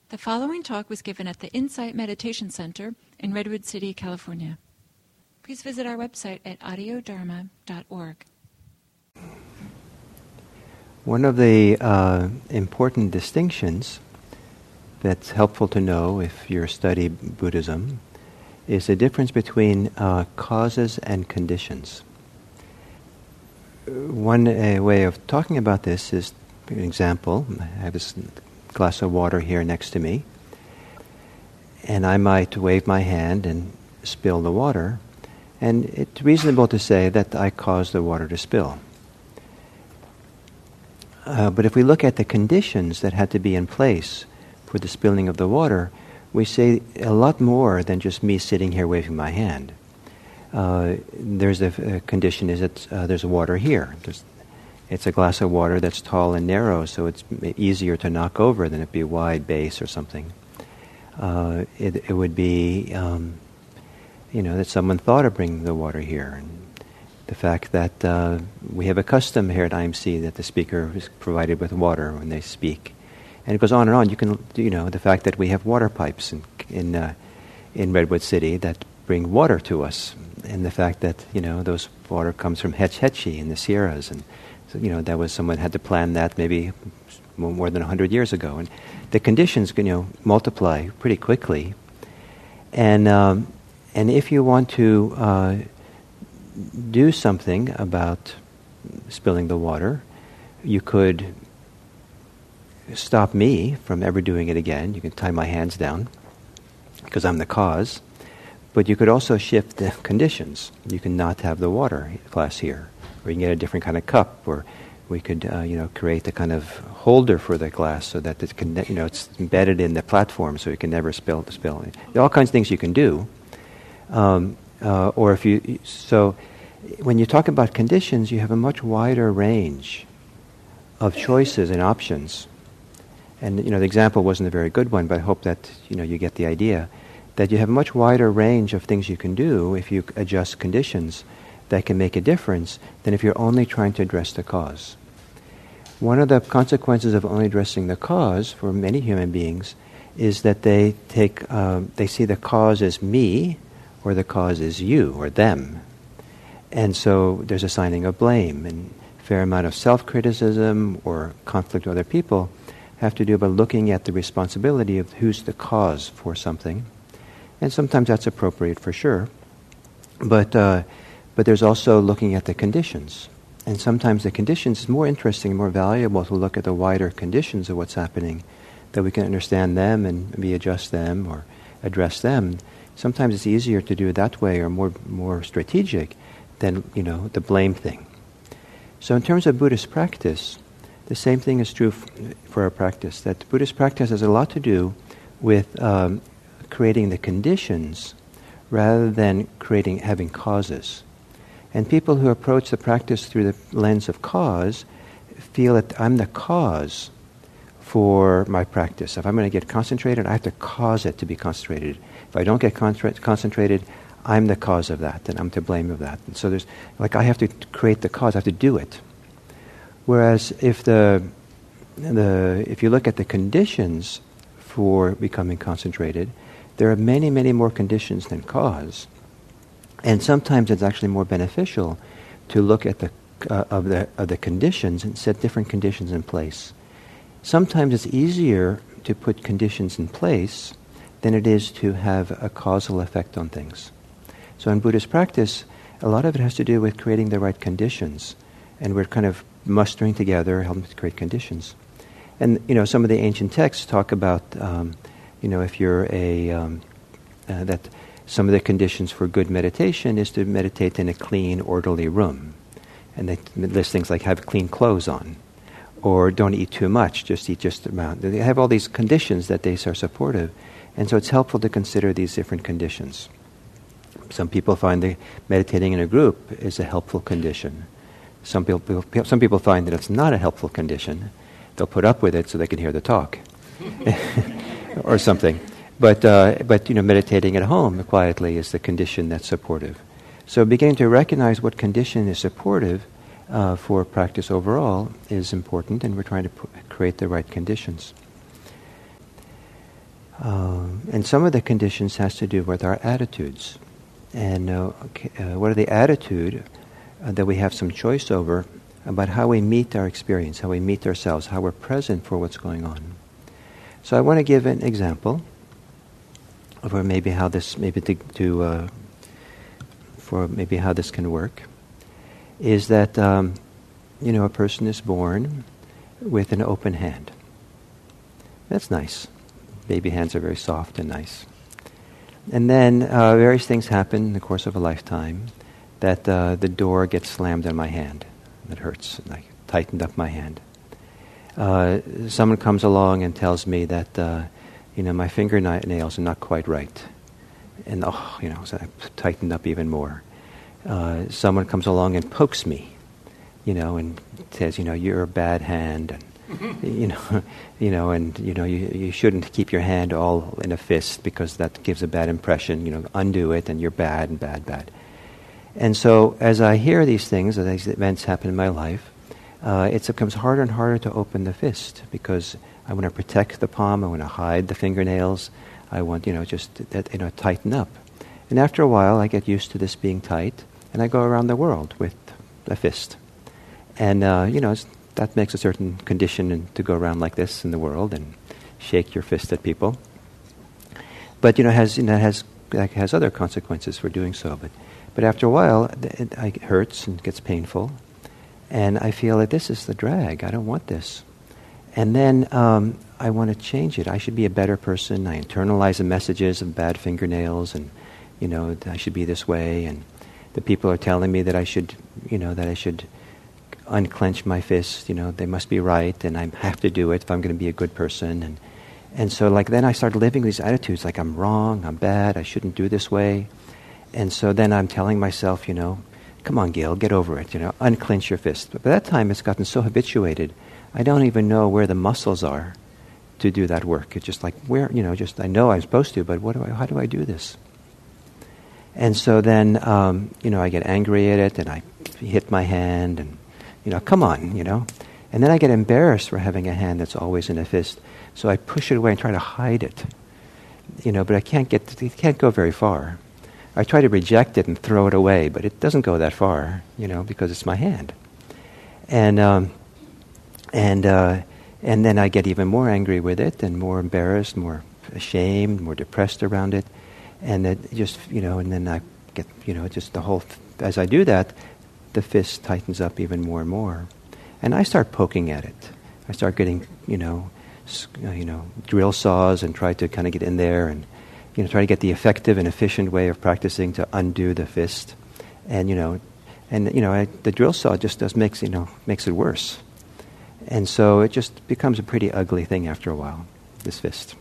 The following talk was given at the Insight Meditation Center in Redwood City, California. Please visit our website at audiodharma.org. One of the important distinctions that's helpful to know if you study Buddhism is the difference between causes and conditions. One way of talking about this is, for example, I have this glass of water here next to me, and I might wave my hand and spill the water, and it's reasonable to say that I caused the water to spill. But if we look at the conditions that had to be in place for the spilling of the water, we say a lot more than just me sitting here waving my hand. There's a condition is that there's water here. It's a glass of water that's tall and narrow, so it's easier to knock over than it'd be a wide base or something. It would be, that someone thought of bringing the water here. And the fact that we have a custom here at IMC that the speaker is provided with water when they speak. And it goes on and on. You can, the fact that we have water pipes in Redwood City that bring water to us. And the fact that, those water comes from Hetch Hetchy in the Sierras. And, so, that was someone had to plan that maybe more than 100 years ago. And the conditions, multiply pretty quickly. And if you want to do something about spilling the water, you could stop me from ever doing it again. You can tie my hands down because I'm the cause. But you could also shift the conditions. You can not have the water glass here, or you can get a different kind of cup, or we could, create a kind of holder for the glass so that it can, it's embedded in the platform so it can never spill. There are all kinds of things you can do. So when you talk about conditions, you have a much wider range of choices and options. And, the example wasn't a very good one, but I hope that, you get the idea. That you have a much wider range of things you can do if you adjust conditions that can make a difference than if you're only trying to address the cause. One of the consequences of only addressing the cause for many human beings is that they see the cause as me, or the cause as you, or them. And so there's assigning of blame, and a fair amount of self-criticism or conflict with other people have to do with looking at the responsibility of who's the cause for something. And sometimes that's appropriate for sure. But there's also looking at the conditions. And sometimes the conditions is more interesting, more valuable to look at the wider conditions of what's happening, that we can understand them and maybe adjust them or address them. Sometimes it's easier to do it that way or more strategic than, the blame thing. So in terms of Buddhist practice, the same thing is true for our practice, that Buddhist practice has a lot to do with creating the conditions rather than having causes. And people who approach the practice through the lens of cause feel that I'm the cause for my practice. If I'm going to get concentrated, I have to cause it to be concentrated. If I don't get concentrated, I'm the cause of that, and I'm to blame of that. And so I have to create the cause, I have to do it. Whereas if you look at the conditions for becoming concentrated, there are many, many more conditions than cause. And sometimes it's actually more beneficial to look at the conditions and set different conditions in place. Sometimes it's easier to put conditions in place than it is to have a causal effect on things. So in Buddhist practice, a lot of it has to do with creating the right conditions. And we're kind of mustering together, helping to create conditions. And, some of the ancient texts talk about, if you're that some of the conditions for good meditation is to meditate in a clean, orderly room. And they list things like have clean clothes on, or don't eat too much, just eat just the amount. They have all these conditions that they are supportive. And so it's helpful to consider these different conditions. Some people find that meditating in a group is a helpful condition. Some people find that it's not a helpful condition. They'll put up with it so they can hear the talk, or something. But meditating at home quietly is the condition that's supportive. So beginning to recognize what condition is supportive for practice overall is important, and we're trying to create the right conditions. And some of the conditions has to do with our attitudes. And what are the attitude that we have some choice over about how we meet our experience, how we meet ourselves, how we're present for what's going on. So I want to give an example of maybe how this, for maybe how this can work, is that a person is born with an open hand. That's nice. Baby hands are very soft and nice. And then various things happen in the course of a lifetime that the door gets slammed on my hand. It hurts, and I tightened up my hand. Someone comes along and tells me that my fingernails are not quite right, and so I tightened up even more. Someone comes along and pokes me, and says, you're a bad hand, and you shouldn't keep your hand all in a fist because that gives a bad impression. Undo it, and you're bad and bad, bad. And so, as I hear these things, as these events happen in my life, it becomes harder and harder to open the fist because I want to protect the palm, I want to hide the fingernails, I want, tighten up. And after a while, I get used to this being tight, and I go around the world with a fist. And, that makes a certain condition to go around like this in the world and shake your fist at people. But, that has other consequences for doing so. But after a while, it hurts and gets painful. And I feel that this is the drag. I don't want this. And then I want to change it. I should be a better person. I internalize the messages of bad fingernails and, I should be this way. And the people are telling me that I should unclench my fist. They must be right, and I have to do it if I'm going to be a good person. And so then I started living these attitudes like I'm wrong, I'm bad, I shouldn't do this way. And so then I'm telling myself, come on, Gil, get over it, unclench your fist. But by that time, it's gotten so habituated, I don't even know where the muscles are to do that work. It's just like, I know I'm supposed to, but how do I do this? And so then, I get angry at it, and I hit my hand, and, come on, And then I get embarrassed for having a hand that's always in a fist, so I push it away and try to hide it. But it can't go very far. I try to reject it and throw it away, but it doesn't go that far, because it's my hand. And then I get even more angry with it, and more embarrassed, more ashamed, more depressed around it, and it just, and then I get, just the whole. As I do that, the fist tightens up even more and more, and I start poking at it. I start getting, drill saws and try to kind of get in there and. Try to get the effective and efficient way of practicing to undo the fist, and the drill saw just makes it worse, and so it just becomes a pretty ugly thing after a while. This fist.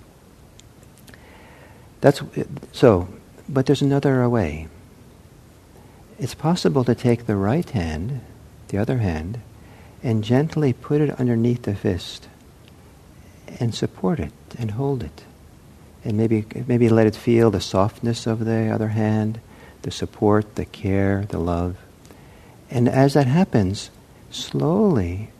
But there's another way. It's possible to take the right hand, the other hand, and gently put it underneath the fist, and support it and hold it. And maybe let it feel the softness of the other hand, the support, the care, the love. And as that happens, slowly,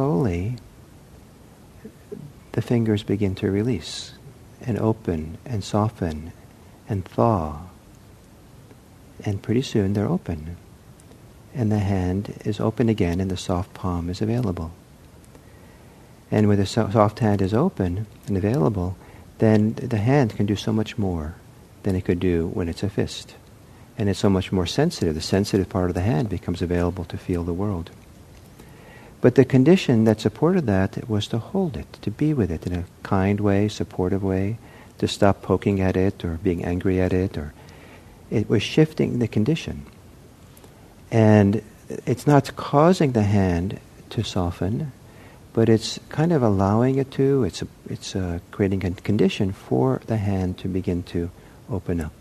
the fingers begin to release and open and soften and thaw. And pretty soon they're open. And the hand is open again and the soft palm is available. And when the soft hand is open and available, then the hand can do so much more than it could do when it's a fist. And it's so much more sensitive. The sensitive part of the hand becomes available to feel the world. But the condition that supported that was to hold it, to be with it in a kind way, supportive way, to stop poking at it or being angry at it. Or it was shifting the condition. And it's not causing the hand to soften, but it's kind of allowing it to. It's creating a condition for the hand to begin to open up.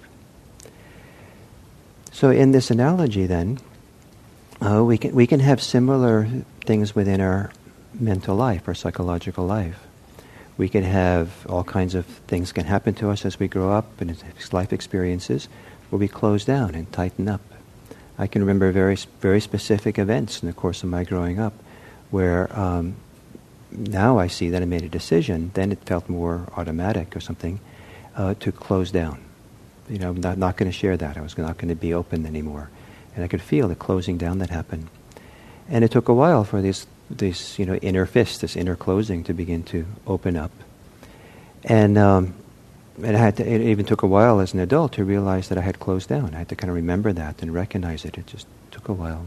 So in this analogy, then, we can have similar things within our mental life, our psychological life. We can have all kinds of things can happen to us as we grow up, and as life experiences where we close down and tighten up. I can remember very, very specific events in the course of my growing up where now I see that I made a decision. Then it felt more automatic or something. to close down. I'm not going to share that. I was not going to be open anymore. And I could feel the closing down that happened. And it took a while for this inner fist, this inner closing, to begin to open up. And it even took a while as an adult to realize that I had closed down. I had to kind of remember that and recognize it. It just took a while.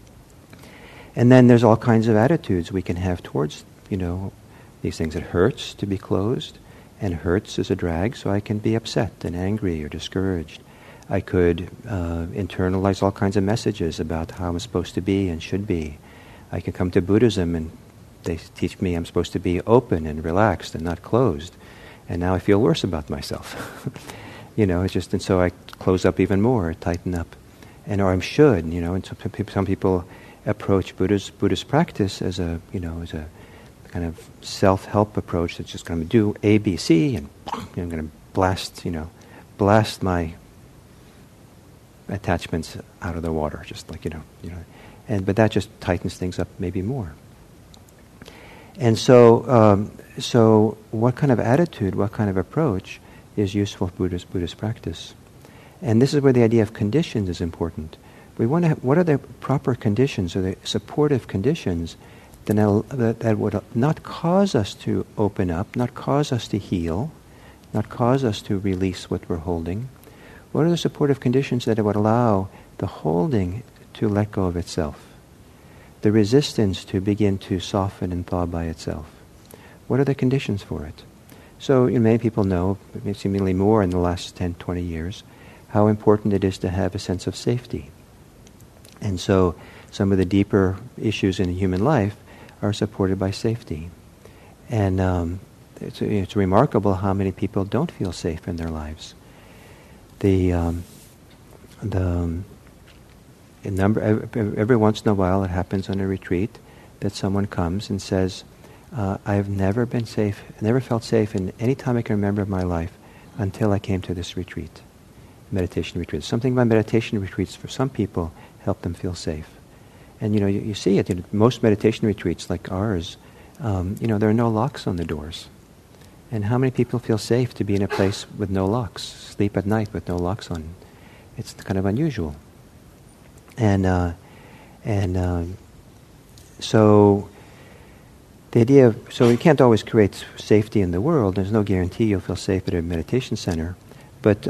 And then there's all kinds of attitudes we can have towards, these things. It hurts to be closed, and hurts is a drag, so I can be upset and angry or discouraged. I could internalize all kinds of messages about how I'm supposed to be and should be. I can come to Buddhism and they teach me I'm supposed to be open and relaxed and not closed. And now I feel worse about myself. And so I close up even more, tighten up. Or I should, and some people approach Buddhist practice as a kind of self-help approach that's just going to do A, B, C, and I'm going to blast my attachments out of the water, just like, but that just tightens things up maybe more. And so what kind of attitude, what kind of approach is useful for Buddhist practice? And this is where the idea of conditions is important. We want to what are the proper conditions, or the supportive conditions that would not cause us to open up, not cause us to heal, not cause us to release what we're holding? What are the supportive conditions that would allow the holding to let go of itself? The resistance to begin to soften and thaw by itself. What are the conditions for it? So many people know, seemingly more in the last 10, 20 years, how important it is to have a sense of safety. And so some of the deeper issues in human life are supported by safety. And it's remarkable how many people don't feel safe in their lives. Every once in a while it happens on a retreat that someone comes and says, I've never been safe, never felt safe in any time I can remember of my life until I came to this retreat, meditation retreat. Something about meditation retreats for some people help them feel safe. And you see it, most meditation retreats like ours, there are no locks on the doors. And how many people feel safe to be in a place with no locks, sleep at night with no locks on? It's kind of unusual. So the idea of, so you can't always create safety in the world. There's no guarantee you'll feel safe at a meditation center. But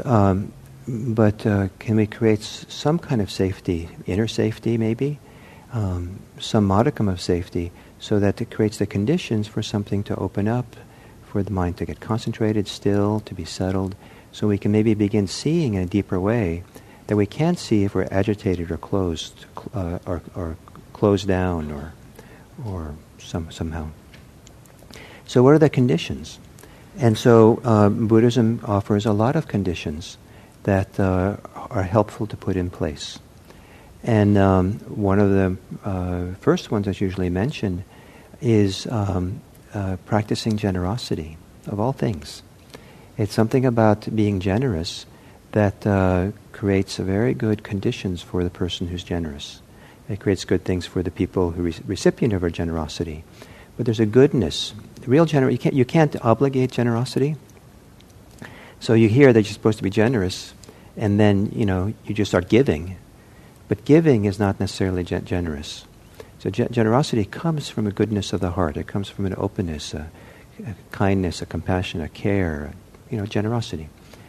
can we create some kind of safety, inner safety maybe, some modicum of safety, so that it creates the conditions for something to open up, for the mind to get concentrated, still, to be settled, so we can maybe begin seeing in a deeper way that we can't see if we're agitated or closed, or closed down, or somehow. So what are the conditions? And so Buddhism offers a lot of conditions that are helpful to put in place. And one of the first ones that's usually mentioned is practicing generosity, of all things. It's something about being generous that creates very good conditions for the person who's generous. It creates good things for the people who recipient of our generosity. But there's a goodness. Real you can't obligate generosity. So you hear that you're supposed to be generous, and then you just start giving. But giving is not necessarily generous. So generosity comes from a goodness of the heart. It comes from an openness, a kindness, a compassion, a care, generosity.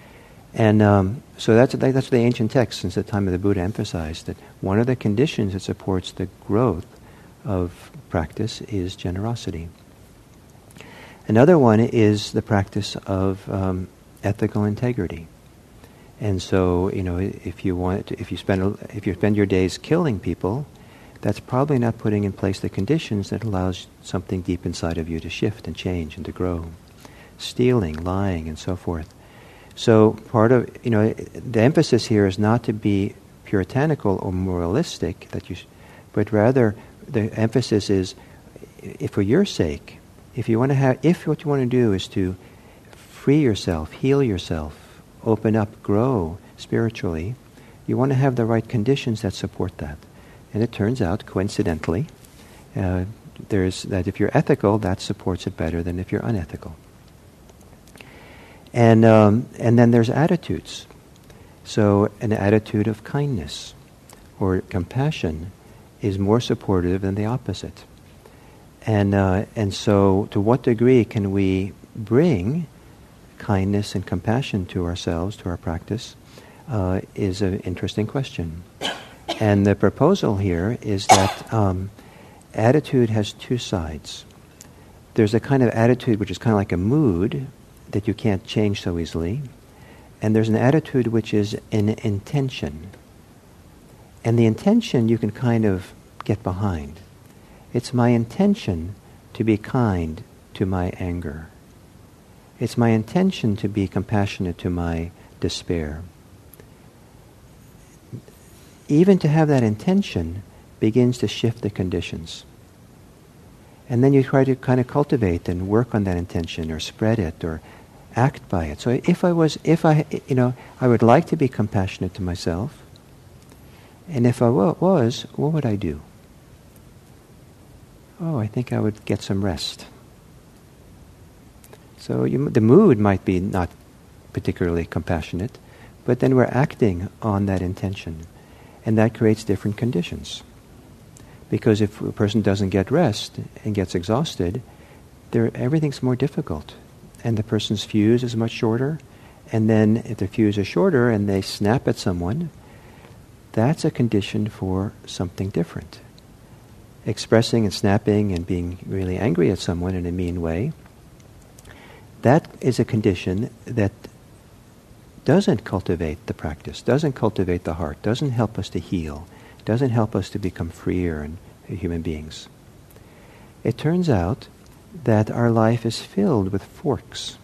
And so that's the ancient text since the time of the Buddha emphasized that one of the conditions that supports the growth of practice is generosity. Another one is the practice of ethical integrity. And so, if you spend your days killing people, that's probably not putting in place the conditions that allows something deep inside of you to shift and change and to grow. Stealing, lying, and so forth. So part of, the emphasis here is not to be puritanical or moralistic, but rather the emphasis is, if for your sake, if what you want to do is to free yourself, heal yourself, open up, grow spiritually, you want to have the right conditions that support that. And it turns out, coincidentally, there's that if you're ethical, that supports it better than if you're unethical. And then there's attitudes. So an attitude of kindness or compassion is more supportive than the opposite. And so to what degree can we bring kindness and compassion to ourselves, to our practice, is an interesting question. And the proposal here is that attitude has two sides. There's a kind of attitude which is kind of like a mood that you can't change so easily. And there's an attitude which is an intention. And the intention you can kind of get behind. It's my intention to be kind to my anger. It's my intention to be compassionate to my despair. Even to have that intention begins to shift the conditions. And then you try to kind of cultivate and work on that intention or spread it or act by it. So I would like to be compassionate to myself. And if I was, what would I do? Oh, I think I would get some rest. So the mood might be not particularly compassionate, but then we're acting on that intention. And that creates different conditions. Because if a person doesn't get rest and gets exhausted, everything's more difficult. And the person's fuse is much shorter. And then if the fuse is shorter and they snap at someone, that's a condition for something different. Expressing and snapping and being really angry at someone in a mean way, that is a condition that doesn't cultivate the practice, doesn't cultivate the heart, doesn't help us to heal, doesn't help us to become freer and human beings. It turns out that our life is filled with forks.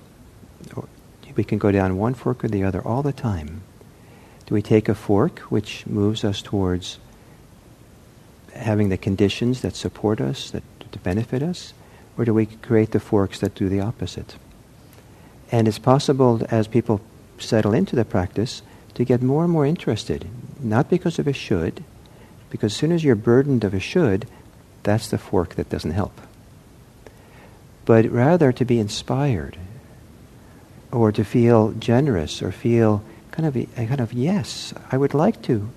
We can go down one fork or the other all the time. Do we take a fork which moves us towards having the conditions that support us, that to benefit us, or do we create the forks that do the opposite? And it's possible as people settle into the practice to get more and more interested, not because of a should, because as soon as you're burdened of a should, that's the fork that doesn't help. But rather to be inspired, or to feel generous, or feel kind of yes, I would like to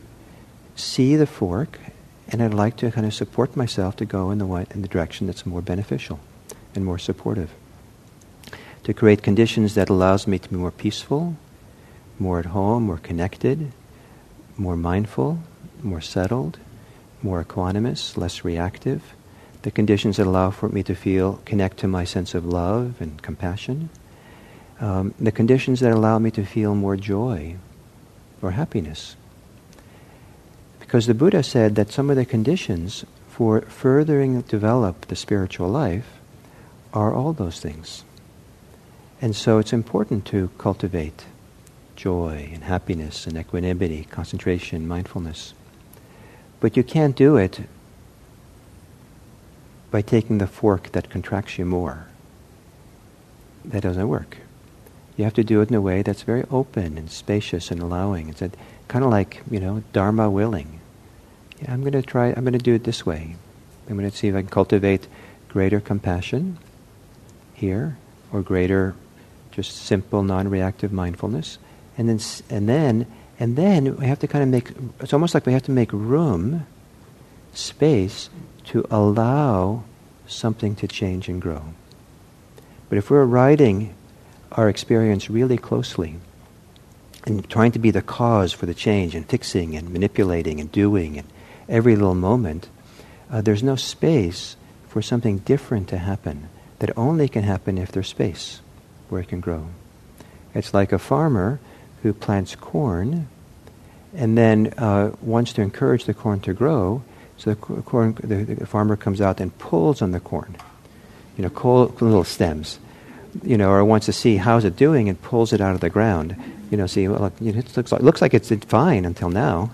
see the fork, and I'd like to kind of support myself to go in the direction that's more beneficial and more supportive. To create conditions that allows me to be more peaceful, more at home, more connected, more mindful, more settled, more equanimous, less reactive. The conditions that allow for me to connect to my sense of love and compassion. The conditions that allow me to feel more joy or happiness. Because the Buddha said that some of the conditions for furthering develop the spiritual life are all those things. And so it's important to cultivate joy and happiness and equanimity, concentration, mindfulness. But you can't do it by taking the fork that contracts you more. That doesn't work. You have to do it in a way that's very open and spacious and allowing. It's kind of like, Dharma willing. Yeah, I'm going to do it this way. I'm going to see if I can cultivate greater compassion here, or greater just simple non-reactive mindfulness. And then we have to kind of it's almost like we have to make room, space, to allow something to change and grow. But if we're riding our experience really closely and trying to be the cause for the change and fixing and manipulating and doing and every little moment, there's no space for something different to happen that only can happen if there's space where it can grow. It's like a farmer who plants corn and then wants to encourage the corn to grow, so the farmer comes out and pulls on the corn, little stems, or wants to see how's it doing and pulls it out of the ground. It looks like it's fine until now.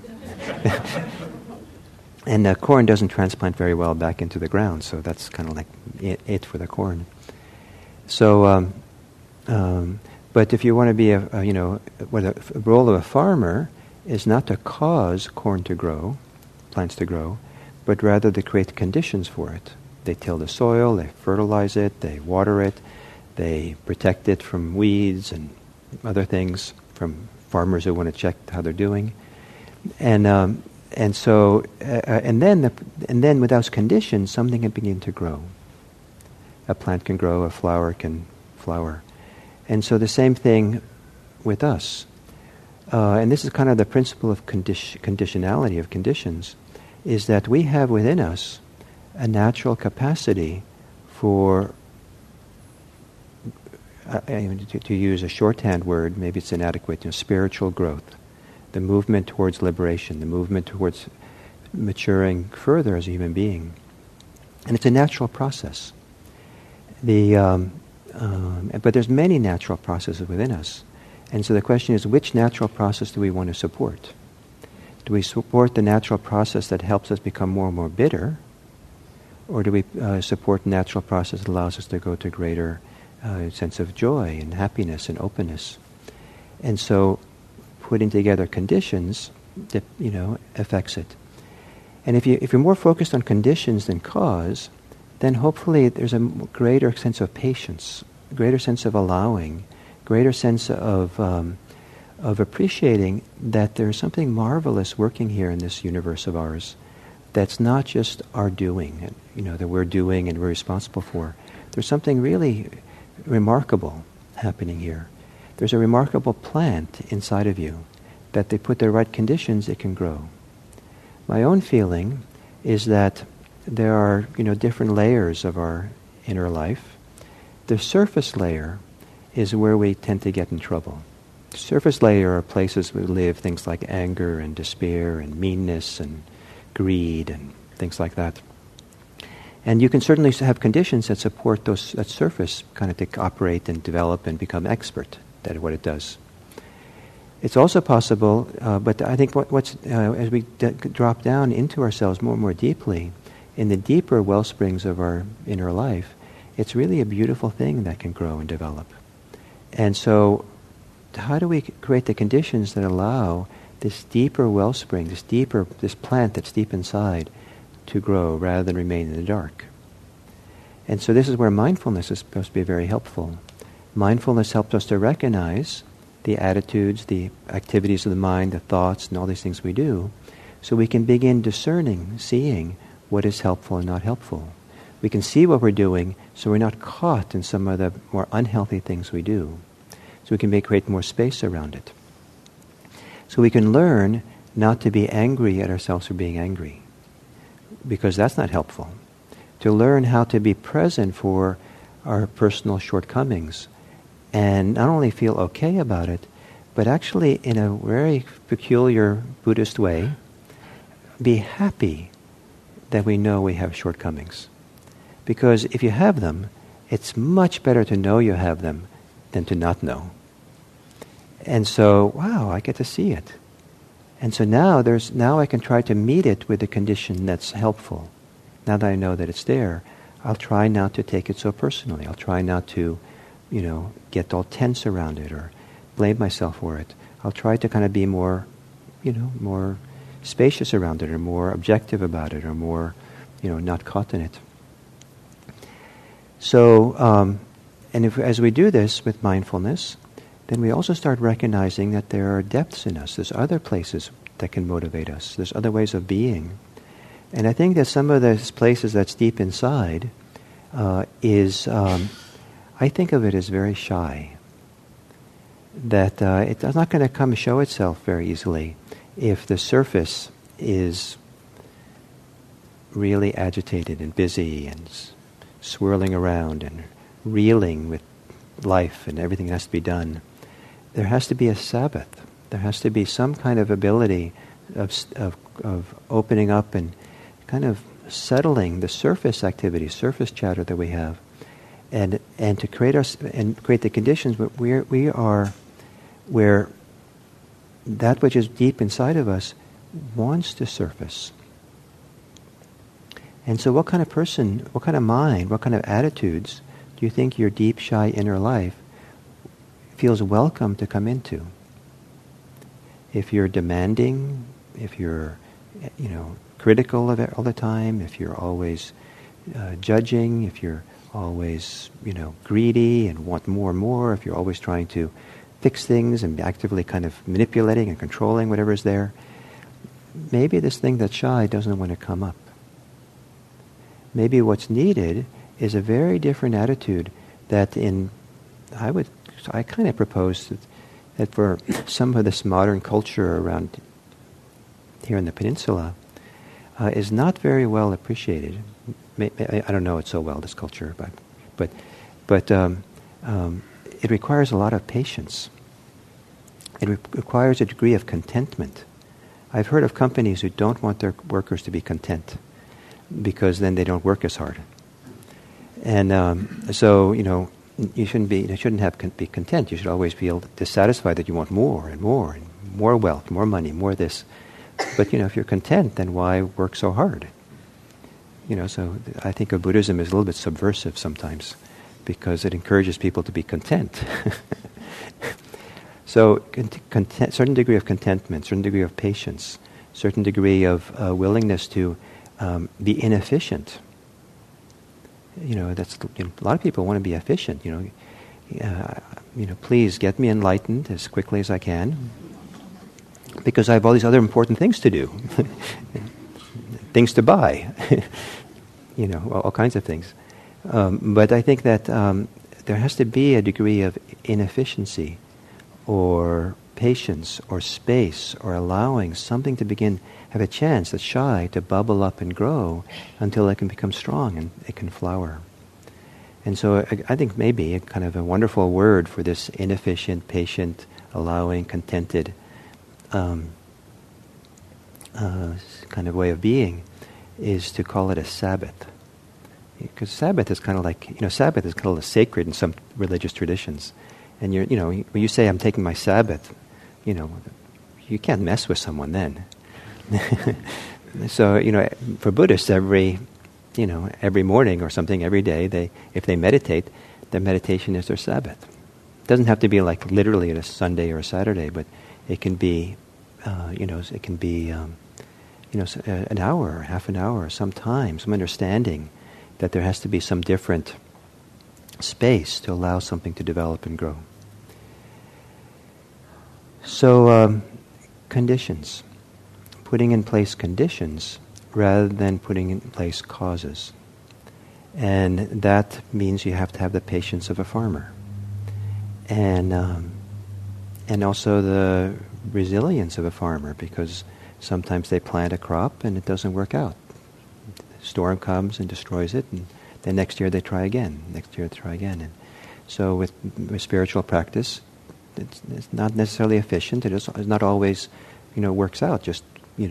And corn doesn't transplant very well back into the ground, so that's kind of like it for the corn. So, but if you want to be the role of a farmer is not to cause corn to grow, plants to grow, but rather to create conditions for it. They till the soil, they fertilize it, they water it, They protect it from weeds and other things, from farmers who want to check how they're doing. And then with those conditions, something can begin to grow. A plant can grow, a flower can flower. And so the same thing with us. And this is kind of the principle of conditionality, of conditions, is that we have within us a natural capacity for, to use a shorthand word, maybe it's inadequate, spiritual growth, the movement towards liberation, the movement towards maturing further as a human being. And it's a natural process. But there's many natural processes within us. And so the question is, which natural process do we want to support? Do we support the natural process that helps us become more and more bitter? Or do we support the natural process that allows us to go to greater sense of joy and happiness and openness? And so putting together conditions that, affects it. And if you're more focused on conditions than cause, then hopefully there's a greater sense of patience, a greater sense of allowing, greater sense of appreciating that there's something marvelous working here in this universe of ours that's not just our doing, that we're doing and we're responsible for. There's something really remarkable happening here. There's a remarkable plant inside of you that they put the right conditions, it can grow. My own feeling is that there are, different layers of our inner life. The surface layer is where we tend to get in trouble. The surface layer are places we live, things like anger and despair and meanness and greed and things like that. And you can certainly have conditions that support that surface kind of to operate and develop and become expert at what it does. It's also possible, but I think as we drop down into ourselves more and more deeply, in the deeper well springs of our inner life, it's really a beautiful thing that can grow and develop. And so, how do we create the conditions that allow this deeper wellspring, this plant that's deep inside, to grow rather than remain in the dark? And so this is where mindfulness is supposed to be very helpful. Mindfulness helps us to recognize the attitudes, the activities of the mind, the thoughts, and all these things we do, so we can begin discerning, seeing what is helpful and not helpful. We can see what we're doing, so we're not caught in some of the more unhealthy things we do. So we can create more space around it. So we can learn not to be angry at ourselves for being angry, because that's not helpful. To learn how to be present for our personal shortcomings, and not only feel okay about it, but actually in a very peculiar Buddhist way, be happy that we know we have shortcomings. Because if you have them, it's much better to know you have them than to not know. And so, wow, I get to see it. And so now I can try to meet it with a condition that's helpful. Now that I know that it's there, I'll try not to take it so personally. I'll try not to, get all tense around it or blame myself for it. I'll try to kind of be more, more spacious around it, or more objective about it, or more, not caught in it. So, as we do this with mindfulness, then we also start recognizing that there are depths in us. There's other places that can motivate us. There's other ways of being. And I think that some of those places that's deep inside I think of it as very shy. That it's not going to come show itself very easily if the surface is really agitated and busy and swirling around and reeling with life and everything has to be done. There has to be a Sabbath. There has to be some kind of ability of opening up and kind of settling the surface activity, surface chatter that we have, and to create the conditions where that which is deep inside of us wants to surface. And so what kind of person, what kind of mind, what kind of attitudes do you think your deep, shy inner life feels welcome to come into? If you're demanding, if you're, critical of it all the time, if you're always judging, if you're always, greedy and want more and more, if you're always trying to fix things and actively kind of manipulating and controlling whatever is there, maybe this thing that's shy doesn't want to come up. Maybe what's needed is a very different attitude that I kind of propose that for some of this modern culture around here in the peninsula is not very well appreciated. I don't know it so well, this culture, but it requires a lot of patience. It requires a degree of contentment. I've heard of companies who don't want their workers to be content because then they don't work as hard. And so you shouldn't be content. You should always feel dissatisfied that you want more and more and more wealth, more money, more this. But if you're content, then why work so hard? So I think of Buddhism as a little bit subversive sometimes, because it encourages people to be content. So certain degree of contentment, certain degree of patience, certain degree of willingness to be inefficient. That's a lot of people want to be efficient. Please get me enlightened as quickly as I can, because I have all these other important things to do, things to buy, all kinds of things. But I think that there has to be a degree of inefficiency, or patience, or space, or allowing something to have a chance, that's shy, to bubble up and grow until it can become strong and it can flower. And so I think maybe a kind of a wonderful word for this inefficient, patient, allowing, contented kind of way of being is to call it a Sabbath. Because Sabbath is kind of like, Sabbath is kind of sacred in some religious traditions. And when you say, I'm taking my Sabbath, you can't mess with someone then. So, for Buddhists, every morning or something, every day, if they meditate, their meditation is their Sabbath. It doesn't have to be like literally a Sunday or a Saturday, but it can be, an hour, half an hour, some time, some understanding that there has to be some different space to allow something to develop and grow. So, conditions. Putting in place conditions rather than putting in place causes. And that means you have to have the patience of a farmer. And also the resilience of a farmer, because sometimes they plant a crop and it doesn't work out. The storm comes and destroys it, and then next year they try again. And so with spiritual practice, it's not necessarily efficient. It's not always, works out. Just,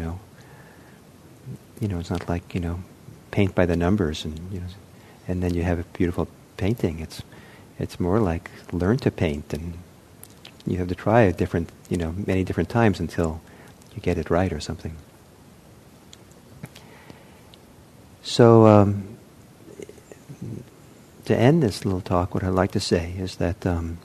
it's not like, paint by the numbers and then you have a beautiful painting. It's more like learn to paint, and you have to try many different times until you get it right or something. So, to end this little talk, what I'd like to say is that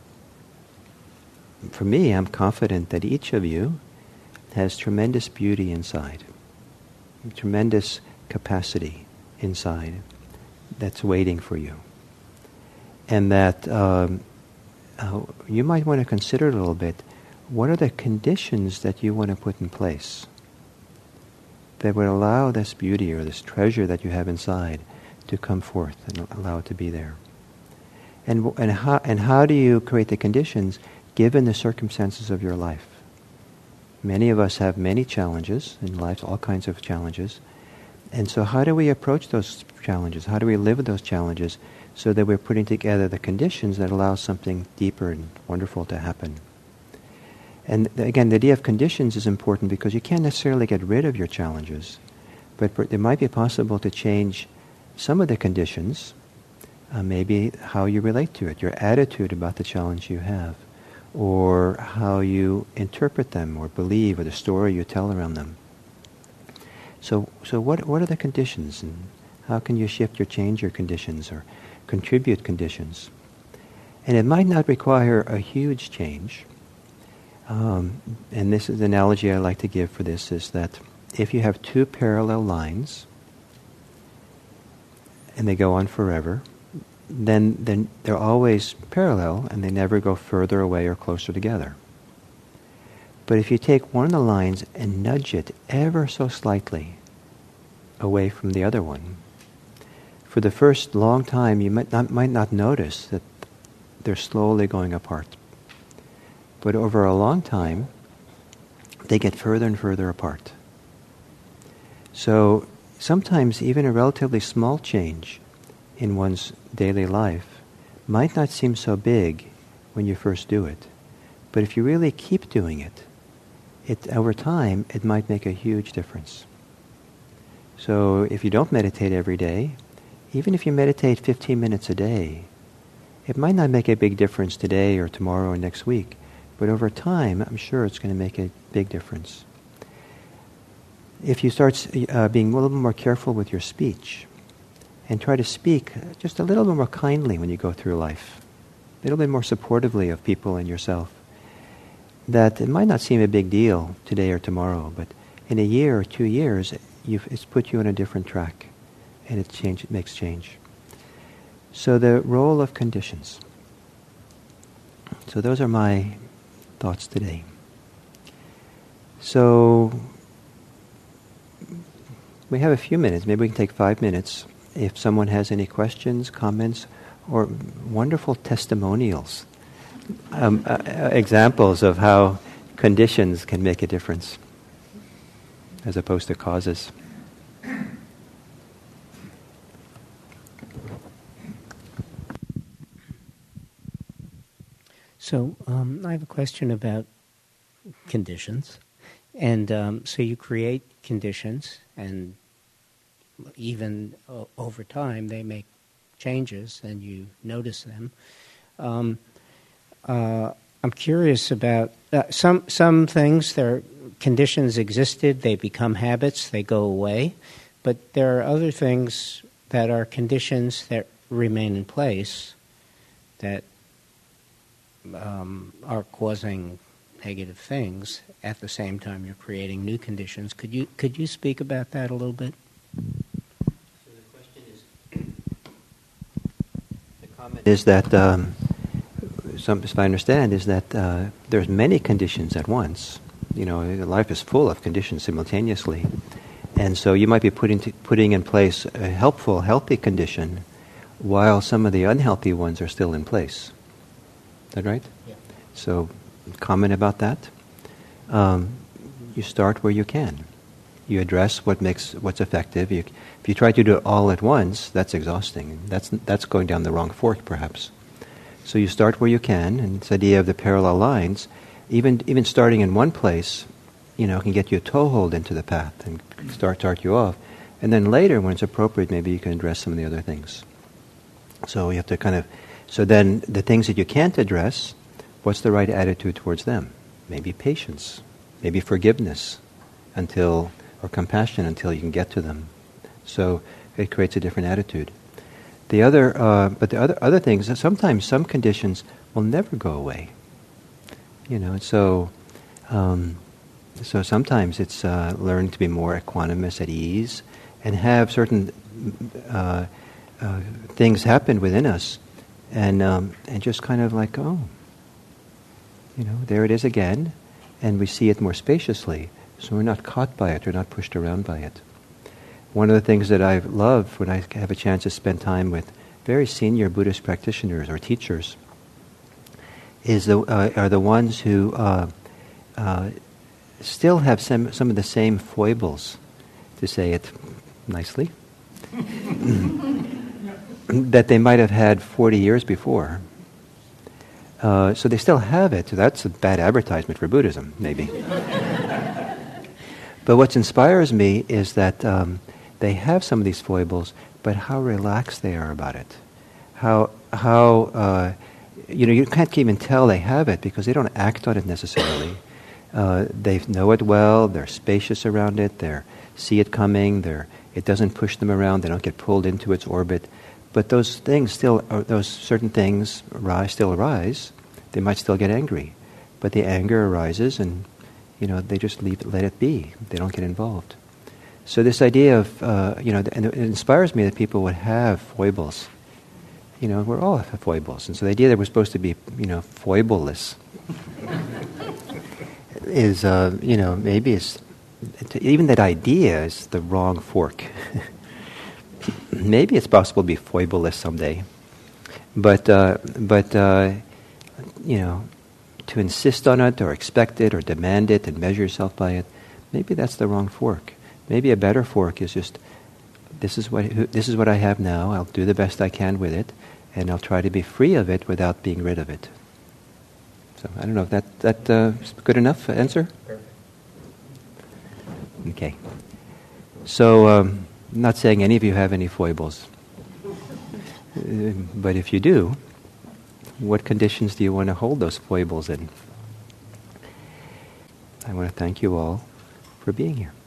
for me, I'm confident that each of you has tremendous beauty inside, tremendous capacity inside that's waiting for you. And that you might want to consider a little bit, what are the conditions that you want to put in place that would allow this beauty or this treasure that you have inside to come forth and allow it to be there. And how do you create the conditions given the circumstances of your life? Many of us have many challenges in life, all kinds of challenges. And so how do we approach those challenges? How do we live with those challenges so that we're putting together the conditions that allow something deeper and wonderful to happen? And again, the idea of conditions is important because you can't necessarily get rid of your challenges, but it might be possible to change some of the conditions, maybe how you relate to it, your attitude about the challenge you have, or how you interpret them or believe, or the story you tell around them. So what are the conditions, and how can you shift or change your conditions or contribute conditions? And it might not require a huge change. And this is the analogy I like to give for this, is that if you have two parallel lines and they go on forever, then they're always parallel and they never go further away or closer together. But if you take one of the lines and nudge it ever so slightly away from the other one, for the first long time you might not notice that they're slowly going apart. But over a long time, they get further and further apart. So sometimes even a relatively small change in one's daily life might not seem so big when you first do it. But if you really keep doing it, over time, it might make a huge difference. So if you don't meditate every day, even if you meditate 15 minutes a day, it might not make a big difference today or tomorrow or next week, but over time, I'm sure it's going to make a big difference. If you start being a little bit more careful with your speech and try to speak just a little bit more kindly when you go through life, a little bit more supportively of people and yourself, that it might not seem a big deal today or tomorrow, but in a year or 2 years, it's put you on a different track, and it makes change. So the role of conditions. So those are my thoughts today. So we have a few minutes. Maybe we can take 5 minutes. If someone has any questions, comments, or wonderful testimonials, examples of how conditions can make a difference as opposed to causes. So I have a question about conditions. And so you create conditions, and even over time they make changes and you notice them. I'm curious about some things. Their conditions existed, they become habits, they go away. But there are other things that are conditions that remain in place that are causing negative things. At the same time, you're creating new conditions. Could you speak about that a little bit? So the question is, the comment is that, if I understand, is that there's many conditions at once. You know, life is full of conditions simultaneously, and so you might be putting in place a helpful, healthy condition, while some of the unhealthy ones are still in place. Is that right? Yeah. So, comment about that. You start where you can. You address what's effective. If you try to do it all at once, that's exhausting. That's going down the wrong fork, perhaps. So you start where you can, and this idea of the parallel lines, even starting in one place, can get you a toehold into the path and start you off. And then later, when it's appropriate, maybe you can address some of the other things. So you have to so then the things that you can't address, what's the right attitude towards them? Maybe patience, maybe forgiveness or compassion until you can get to them. So it creates a different attitude. The other things, sometimes some conditions will never go away. So sometimes it's learning to be more equanimous, at ease, and have certain things happen within us, and just kind of like, there it is again, and we see it more spaciously, so we're not caught by it, we're not pushed around by it. One of the things that I love when I have a chance to spend time with very senior Buddhist practitioners or teachers are the ones who still have some of the same foibles, to say it nicely, that they might have had 40 years before. So they still have it. So that's a bad advertisement for Buddhism, maybe. But what inspires me is that they have some of these foibles, but how relaxed they are about it. How you can't even tell they have it because they don't act on it necessarily. They know it well. They're spacious around it. They see it coming. It doesn't push them around. They don't get pulled into its orbit. But those certain things still arise. They might still get angry, but the anger arises, and they just let it be. They don't get involved. So this idea of and it inspires me that people would have foibles, we're all have foibles. And so the idea that we're supposed to be, foibleless is, maybe it's, even that idea is the wrong fork. Maybe it's possible to be foibleless someday. But to insist on it or expect it or demand it and measure yourself by it, maybe that's the wrong fork. Maybe a better fork is just, this is what I have now, I'll do the best I can with it, and I'll try to be free of it without being rid of it. So I don't know if that is good enough answer? Perfect. Okay. So I'm not saying any of you have any foibles. But if you do, what conditions do you want to hold those foibles in? I want to thank you all for being here.